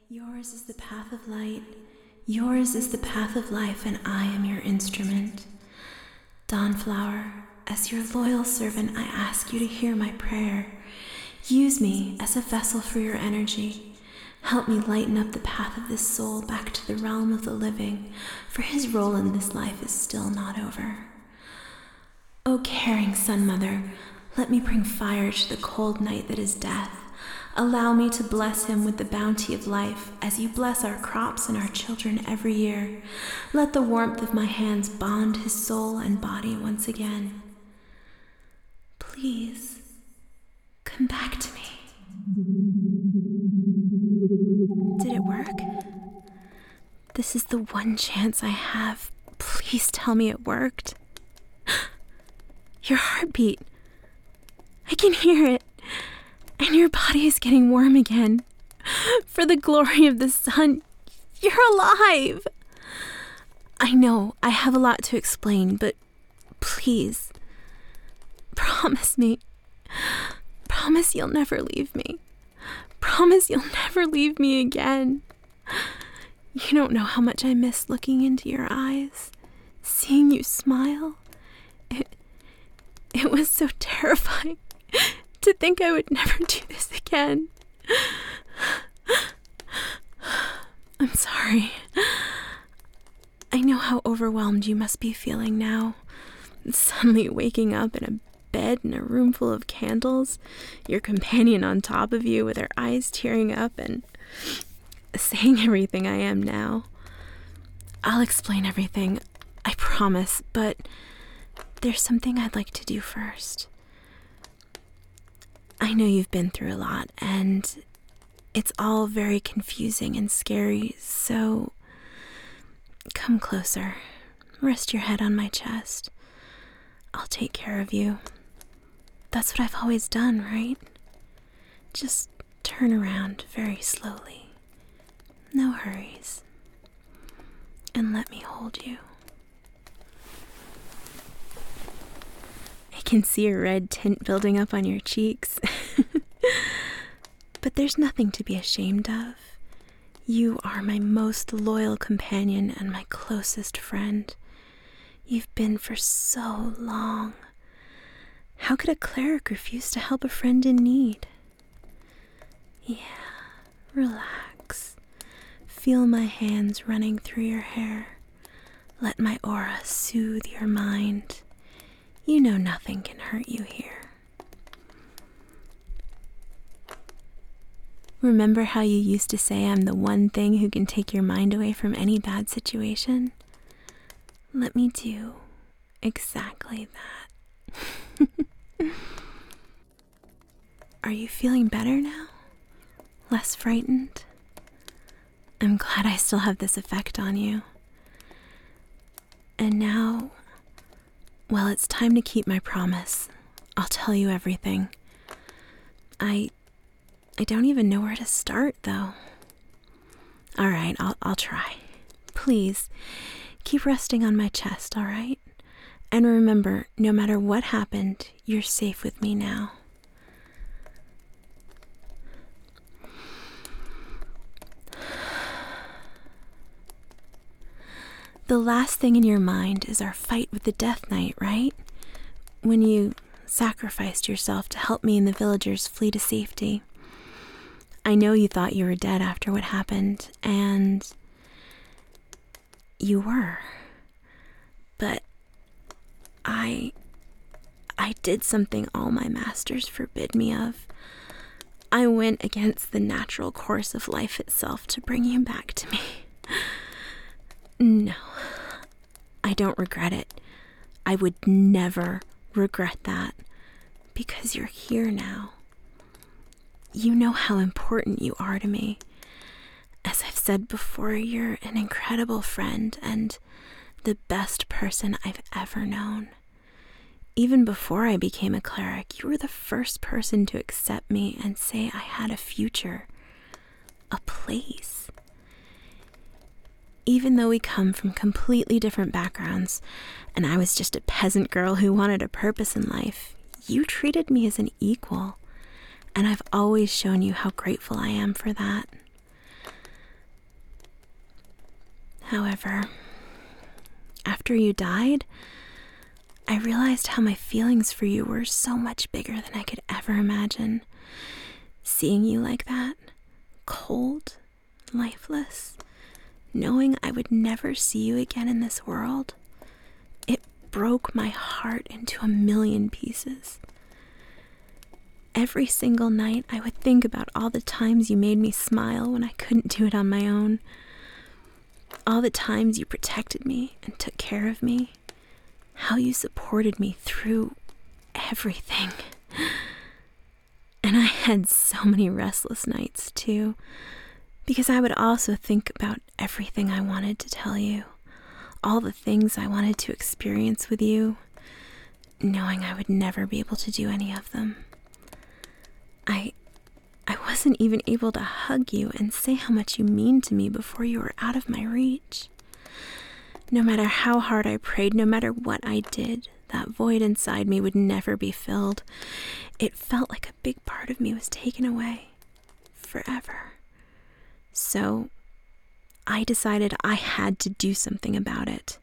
Yours is the path of light, yours is the path of life, and I am your instrument. Dawnflower, as your loyal servant, I ask you to hear my prayer. Use me as a vessel for your energy. Help me lighten up the path of this soul back to the realm of the living, for his role in this life is still not over. O caring Sun Mother, let me bring fire to the cold night that is death. Allow me to bless him with the bounty of life as you bless our crops and our children every year. Let the warmth of my hands bond his soul and body once again. Please, come back to me. Did it work? This is the one chance I have. Please tell me it worked. Your heartbeat. I can hear it. And your body is getting warm again. For the glory of the sun, you're alive. I know I have a lot to explain, but please, promise me. Promise you'll never leave me. Promise you'll never leave me again. You don't know how much I miss looking into your eyes, seeing you smile. It was so terrifying to think I would never do this again. I'm sorry. I know how overwhelmed you must be feeling now. Suddenly waking up in a bed in a room full of candles, your companion on top of you with her eyes tearing up and saying everything I am now. I'll explain everything, I promise, but there's something I'd like to do first. I know you've been through a lot, and it's all very confusing and scary, so come closer. Rest your head on my chest. I'll take care of you. That's what I've always done, right? Just turn around very slowly. No hurries. And let me hold you. I can see a red tint building up on your cheeks. But there's nothing to be ashamed of. You are my most loyal companion and my closest friend. You've been for so long. How could a cleric refuse to help a friend in need? Yeah, relax. Feel my hands running through your hair. Let my aura soothe your mind. You know nothing can hurt you here. Remember how you used to say I'm the one thing who can take your mind away from any bad situation? Let me do exactly that. Are you feeling better now? Less frightened? I'm glad I still have this effect on you. And now, well, it's time to keep my promise. I'll tell you everything. I don't even know where to start, though. All right, I'll try. Please, keep resting on my chest, all right? And remember, no matter what happened, you're safe with me now. The last thing in your mind is our fight with the Death Knight, right? When you sacrificed yourself to help me and the villagers flee to safety. I know you thought you were dead after what happened, and you were. But I did something all my masters forbid me of. I went against the natural course of life itself to bring you back to me. No, I don't regret it. I would never regret that, because you're here now. You know how important you are to me. As I've said before, you're an incredible friend and the best person I've ever known. Even before I became a cleric, you were the first person to accept me and say I had a future, a place. Even though we come from completely different backgrounds, and I was just a peasant girl who wanted a purpose in life, you treated me as an equal, and I've always shown you how grateful I am for that. However, after you died, I realized how my feelings for you were so much bigger than I could ever imagine. Seeing you like that, cold, lifeless, knowing I would never see you again in this world, it broke my heart into a million pieces. Every single night, I would think about all the times you made me smile when I couldn't do it on my own. All the times you protected me and took care of me. How you supported me through everything. And I had so many restless nights, too, because I would also think about everything I wanted to tell you, all the things I wanted to experience with you, knowing I would never be able to do any of them. I wasn't even able to hug you and say how much you mean to me before you were out of my reach. No matter how hard I prayed, no matter what I did, that void inside me would never be filled. It felt like a big part of me was taken away forever. So I decided I had to do something about it.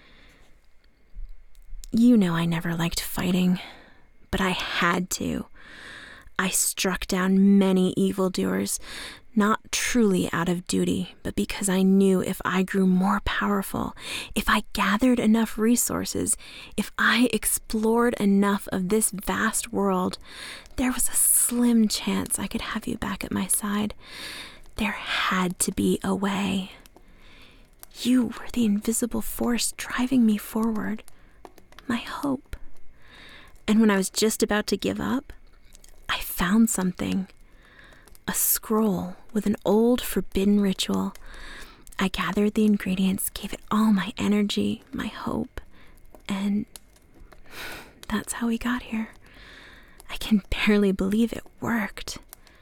You know I never liked fighting, but I had to. I struck down many evildoers, not truly out of duty, but because I knew if I grew more powerful, if I gathered enough resources, if I explored enough of this vast world, there was a slim chance I could have you back at my side. There had to be a way. You were the invisible force driving me forward, my hope. And when I was just about to give up, I found something. A scroll with an old forbidden ritual. I gathered the ingredients, gave it all my energy, my hope, and that's how we got here. I can barely believe it worked.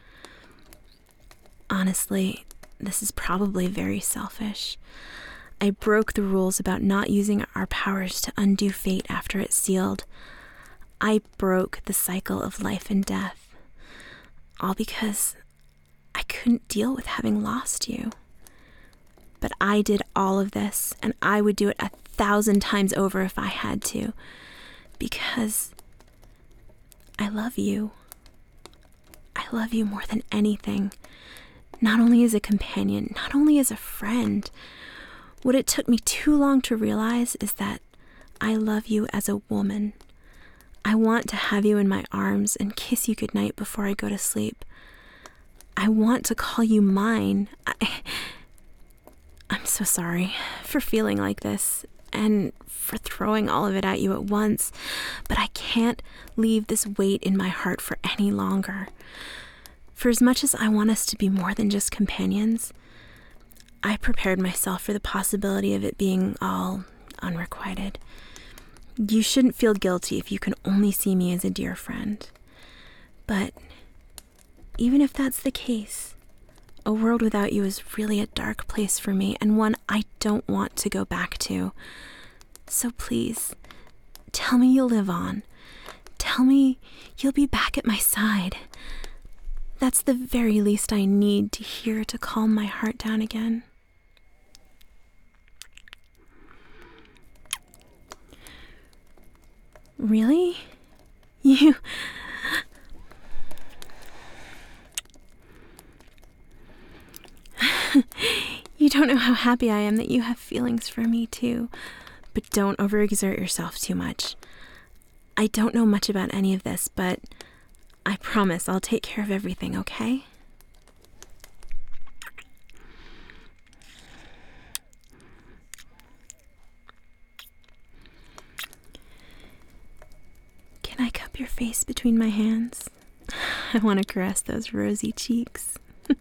Honestly, this is probably very selfish. I broke the rules about not using our powers to undo fate after it's sealed. I broke the cycle of life and death, all because I couldn't deal with having lost you. But I did all of this, and I would do it 1,000 times over if I had to, because I love you. I love you more than anything, not only as a companion, not only as a friend. What it took me too long to realize is that I love you as a woman. I want to have you in my arms and kiss you goodnight before I go to sleep. I want to call you mine. I'm so sorry for feeling like this and for throwing all of it at you at once, but I can't leave this weight in my heart for any longer. For as much as I want us to be more than just companions, I prepared myself for the possibility of it being all unrequited. You shouldn't feel guilty if you can only see me as a dear friend. But even if that's the case, a world without you is really a dark place for me, and one I don't want to go back to. So please, tell me you'll live on. Tell me you'll be back at my side. That's the very least I need to hear to calm my heart down again. Really? You... You don't know how happy I am that you have feelings for me, too. But don't overexert yourself too much. I don't know much about any of this, but I promise I'll take care of everything, okay? Can I cup your face between my hands? I want to caress those rosy cheeks.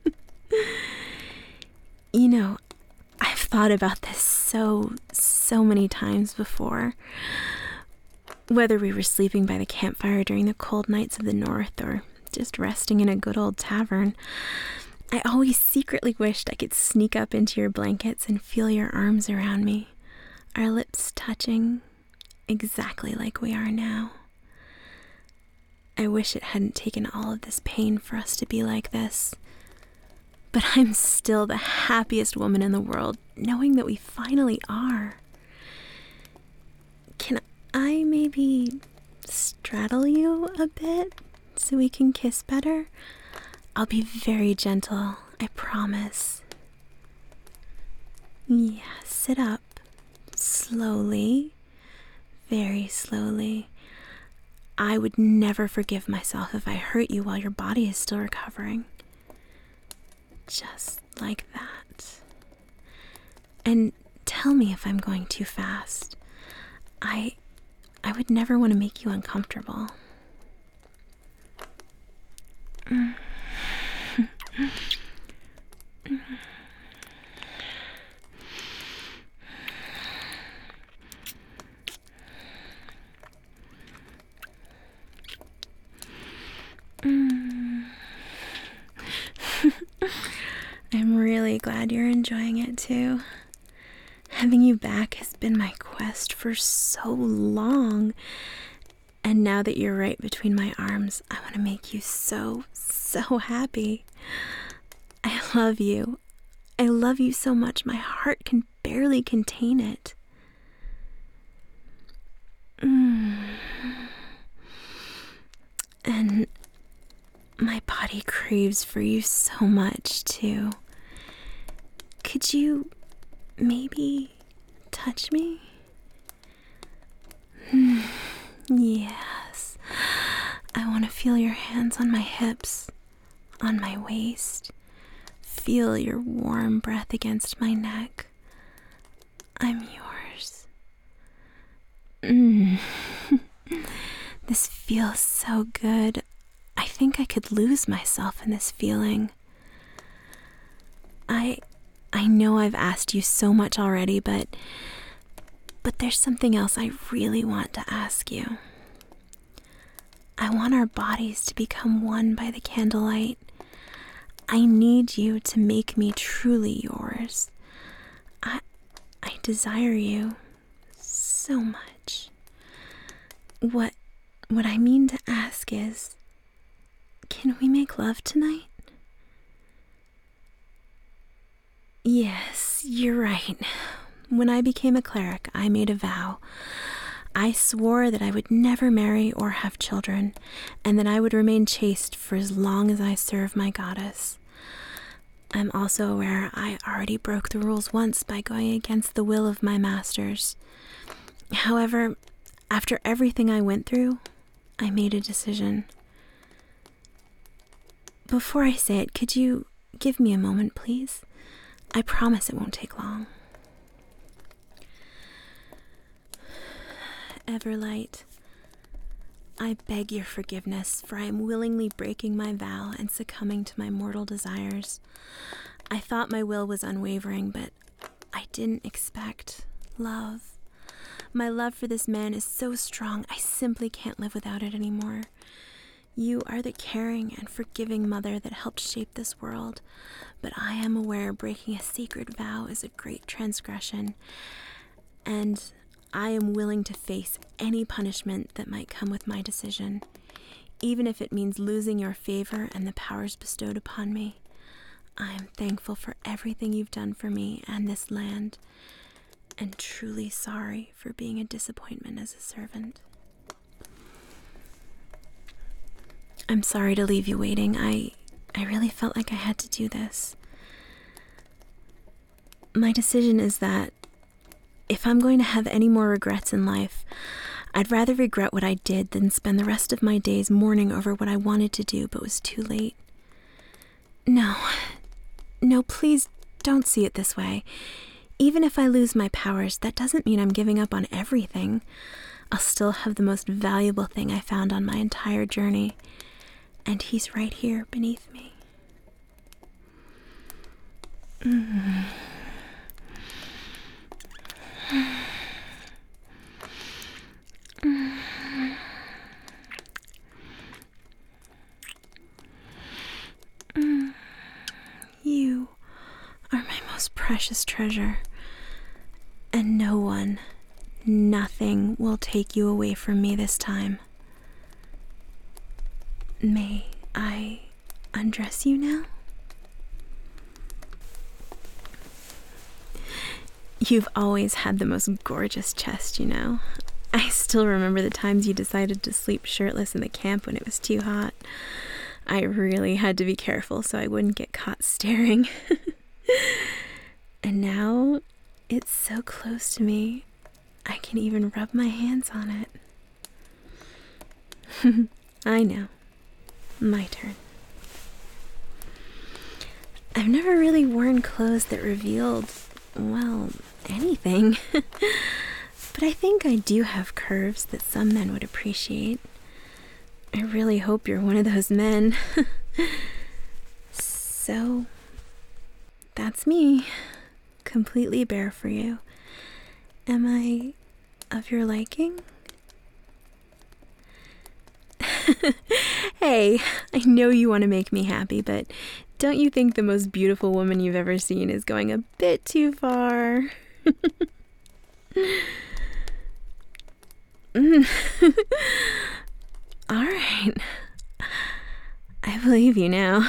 You know, I've thought about this so many times before. Whether we were sleeping by the campfire during the cold nights of the north or just resting in a good old tavern, I always secretly wished I could sneak up into your blankets and feel your arms around me, our lips touching exactly like we are now. I wish it hadn't taken all of this pain for us to be like this. But I'm still the happiest woman in the world, knowing that we finally are. Can I maybe straddle you a bit so we can kiss better? I'll be very gentle, I promise. Yeah, sit up. Slowly. Very slowly. I would never forgive myself if I hurt you while your body is still recovering. Just like that. And tell me if I'm going too fast. I would never want to make you uncomfortable. I'm really glad you're enjoying it too. Having you back has been my quest for so long. And now that you're right between my arms, I want to make you so happy. I love you. I love you so much, my heart can barely contain it. And my body craves for you so much, too. Could you maybe touch me? Yes. I want to feel your hands on my hips, on my waist. Feel your warm breath against my neck. I'm yours. This feels so good. I think I could lose myself in this feeling. I know I've asked you so much already, but there's something else I really want to ask you. I want our bodies to become one by the candlelight. I need you to make me truly yours. I desire you so much. What I mean to ask is, can we make love tonight? Yes, you're right. When I became a cleric, I made a vow. I swore that I would never marry or have children, and that I would remain chaste for as long as I serve my goddess. I'm also aware I already broke the rules once by going against the will of my masters. However, after everything I went through, I made a decision. Before I say it, could you give me a moment, please? I promise it won't take long. Everlight, I beg your forgiveness, for I am willingly breaking my vow and succumbing to my mortal desires. I thought my will was unwavering, but I didn't expect love. My love for this man is so strong, I simply can't live without it anymore. You are the caring and forgiving mother that helped shape this world, but I am aware breaking a sacred vow is a great transgression, and I am willing to face any punishment that might come with my decision, even if it means losing your favor and the powers bestowed upon me. I am thankful for everything you've done for me and this land, and truly sorry for being a disappointment as a servant. I'm sorry to leave you waiting. I really felt like I had to do this. My decision is that if I'm going to have any more regrets in life, I'd rather regret what I did than spend the rest of my days mourning over what I wanted to do but was too late. No, please don't see it this way. Even if I lose my powers, that doesn't mean I'm giving up on everything. I'll still have the most valuable thing I found on my entire journey, and he's right here beneath me. You are my most precious treasure, and no one, nothing will take you away from me this time. May I undress you now? You've always had the most gorgeous chest, you know. I still remember the times you decided to sleep shirtless in the camp when it was too hot. I really had to be careful so I wouldn't get caught staring. And now it's so close to me, I can even rub my hands on it. I know. My turn. I've never really worn clothes that revealed, well, anything. But I think I do have curves that some men would appreciate. I really hope you're one of those men. So, that's me. Completely bare for you. Am I of your liking? Hey, I know you want to make me happy, but don't you think the most beautiful woman you've ever seen is going a bit too far? All right. I believe you now.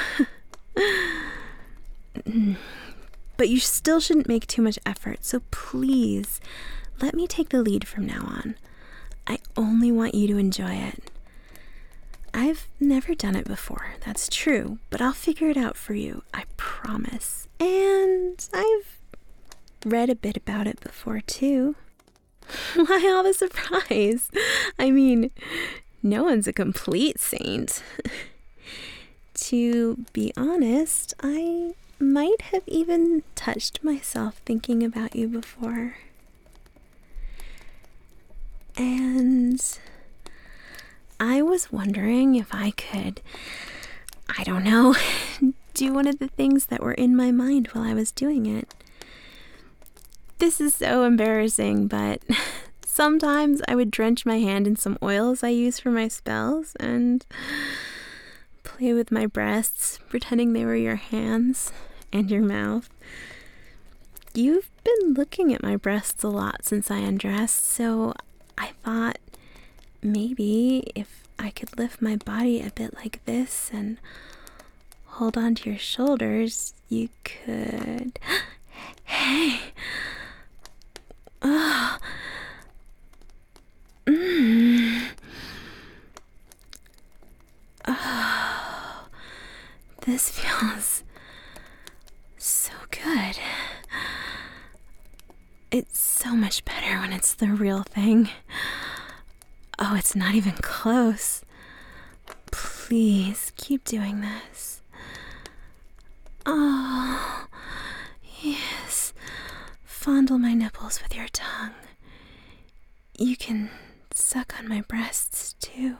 But you still shouldn't make too much effort, so please, let me take the lead from now on. I only want you to enjoy it. I've never done it before, that's true, but I'll figure it out for you, I promise. And I've read a bit about it before, too. Why all the surprise? I mean, no one's a complete saint. To be honest, I might have even touched myself thinking about you before. And I was wondering if I could, I don't know, do one of the things that were in my mind while I was doing it. This is so embarrassing, but sometimes I would drench my hand in some oils I use for my spells and play with my breasts, pretending they were your hands and your mouth. You've been looking at my breasts a lot since I undressed, so I thought maybe if I could lift my body a bit like this and hold onto your shoulders, you could... Hey! Oh. Oh. This feels so good. It's so much better when it's the real thing. Oh, it's not even close. Please keep doing this. Oh, yes. Fondle my nipples with your tongue. You can suck on my breasts, too.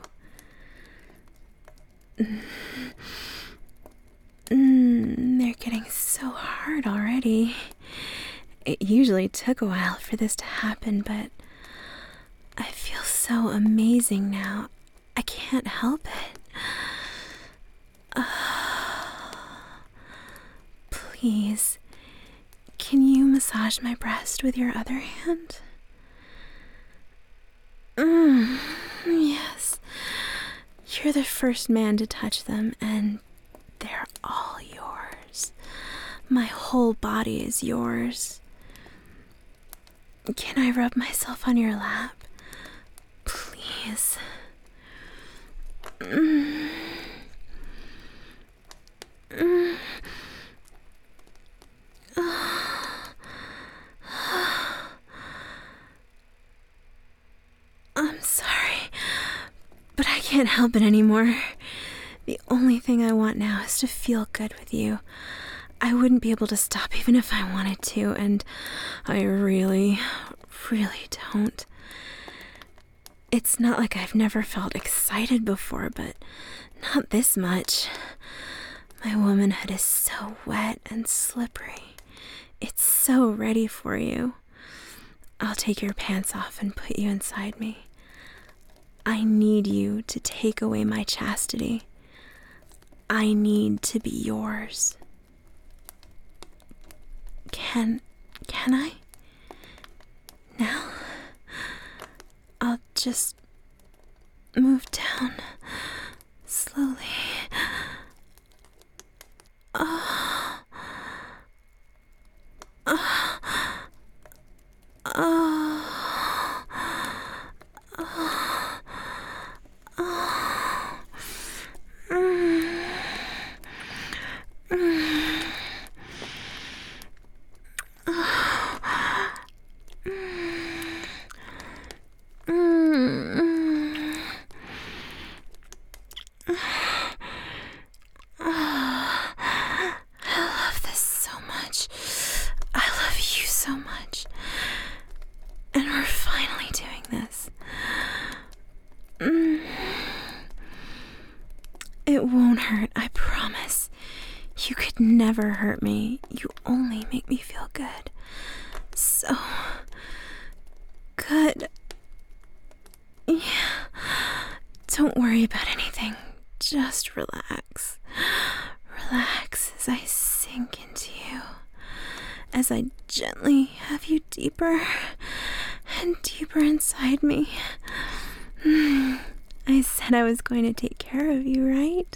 They're getting so hard already. It usually took a while for this to happen, but I feel so amazing now. I can't help it. Please, can you massage my breast with your other hand? Yes. You're the first man to touch them, and they're all yours. My whole body is yours. Can I rub myself on your lap? Please. I'm sorry, but I can't help it anymore. The only thing I want now is to feel good with you. I wouldn't be able to stop even if I wanted to, and I really, really don't. It's not like I've never felt excited before, but not this much. My womanhood is so wet and slippery. It's so ready for you. I'll take your pants off and put you inside me. I need you to take away my chastity. I need to be yours. Can I? Now? I'll just move down slowly. never hurt me. You only make me feel good. So good. Yeah. Don't worry about anything. Just relax. Relax as I sink into you. As I gently have you deeper and deeper inside me. I said I was going to take care of you, right?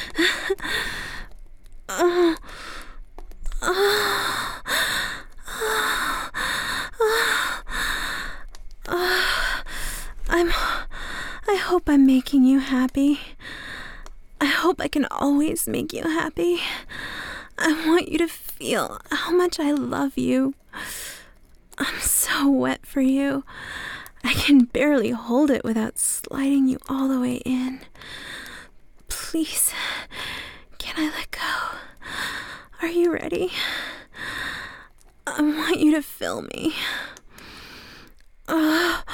I hope I'm making you happy. I hope I can always make you happy. I want you to feel how much I love you. I'm so wet for you. I can barely hold it without sliding you all the way in. Please, can I let go? Are you ready? I want you to feel me. Oh,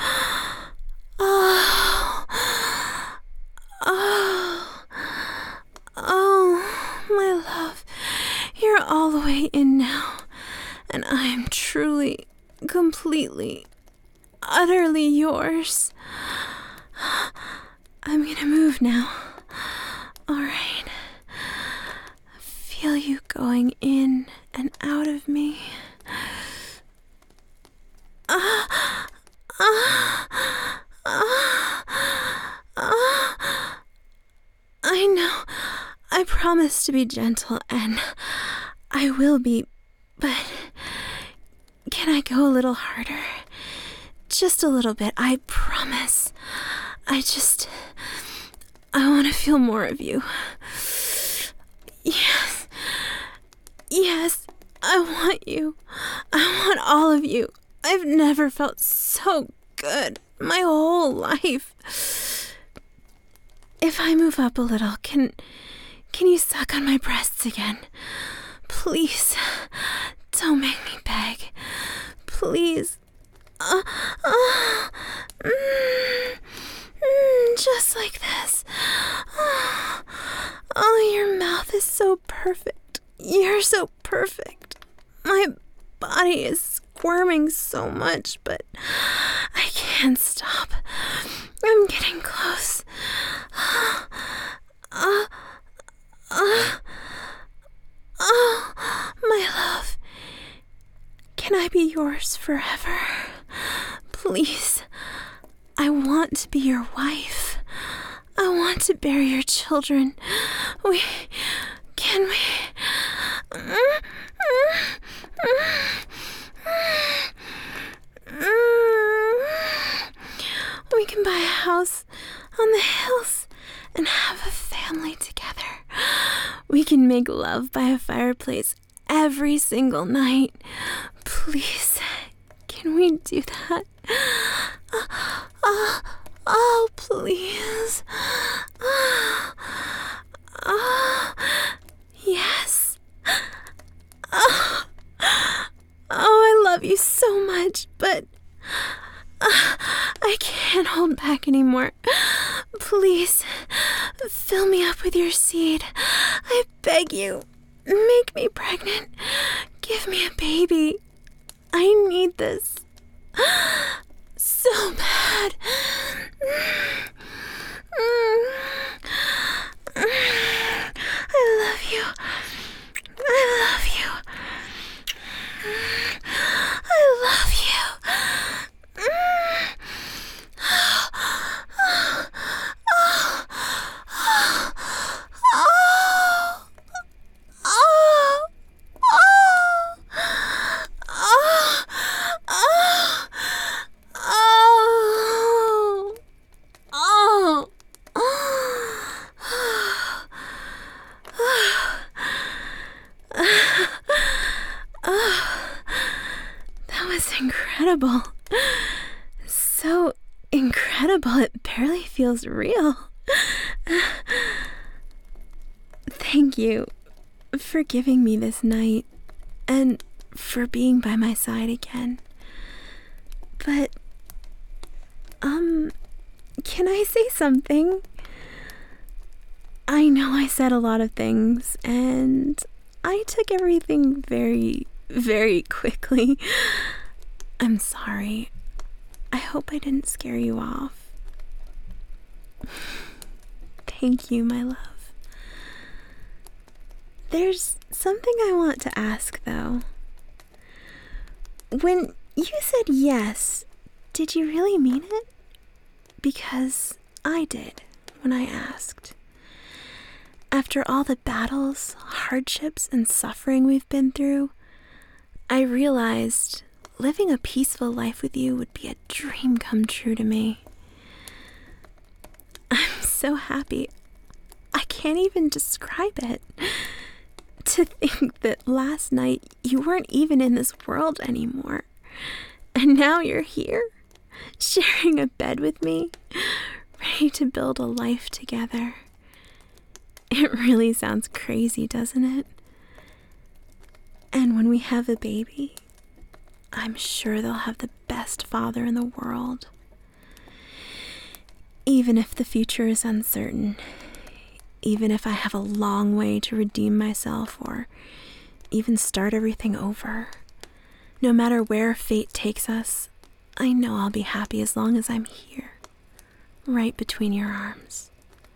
my love, you're all the way in now, and I am truly, completely, utterly yours. I'm gonna move now. All right. Feel you going in and out of me. I know. I promise to be gentle, and I will be, but can I go a little harder? Just a little bit, I promise. I want to feel more of you. Yes, I want you. I want all of you. I've never felt so good my whole life. If I move up a little, can you suck on my breasts again? Please, don't make me beg. Please. Just like this. Oh, your mouth is so perfect. You're so perfect. My body is squirming so much, but I can't stop. I'm getting close. My love, can I be yours forever? Please, I want to be your wife. I want to bear your children. Can we? We can buy a house on the hills and have a family together. We can make love by a fireplace every single night. Please, can we do that? Oh, please. Yes. I love you so much, but I can't hold back anymore. Please, fill me up with your seed. I beg you, make me pregnant. Give me a baby. I need this so bad. I love you. I love you. I love you. Incredible. So incredible, it barely feels real. Thank you for giving me this night and for being by my side again. But, can I say something? I know I said a lot of things, and I took everything very, very quickly. I'm sorry. I hope I didn't scare you off. Thank you, my love. There's something I want to ask, though. When you said yes, did you really mean it? Because I did when I asked. After all the battles, hardships, and suffering we've been through, I realized living a peaceful life with you would be a dream come true to me. I'm so happy. I can't even describe it. To think that last night you weren't even in this world anymore. And now you're here, sharing a bed with me, ready to build a life together. It really sounds crazy, doesn't it? And when we have a baby, I'm sure they'll have the best father in the world. Even if the future is uncertain, even if I have a long way to redeem myself or even start everything over, no matter where fate takes us, I know I'll be happy as long as I'm here, right between your arms.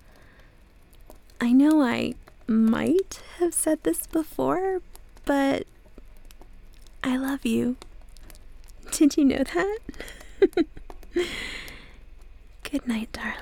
I know I might have said this before, but I love you. Did you know that? Good night, darling.